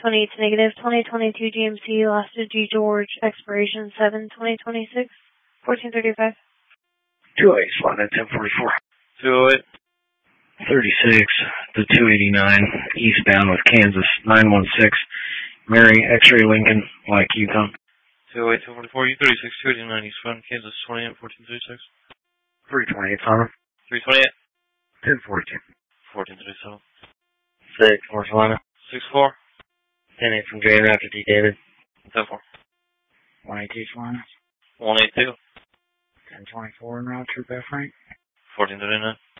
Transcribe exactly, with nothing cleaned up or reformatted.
twenty-eight to negative, twenty twenty-two G M C, last to G George, expiration seven twenty twenty-six, fourteen thirty-five. two oh eight, slot at ten forty-four. two oh eight. thirty-six to two eighty-nine, eastbound with Kansas, nine one six, Mary, X-ray Lincoln, like Yukon. two oh eight, two forty-four, U thirty-six, two eighty-nine, eastbound, Kansas, twenty-eight, fourteen thirty-six. three twenty-eight, Tom. three twenty-eight. ten forty-two. fourteen thirty-seven. six, North Carolina. six four. ten eight from J after D David. ten four. one eighty-two, Carolina. one eighty-two. ten twenty-four, en route, Troop F Frank. fourteen thirty-nine.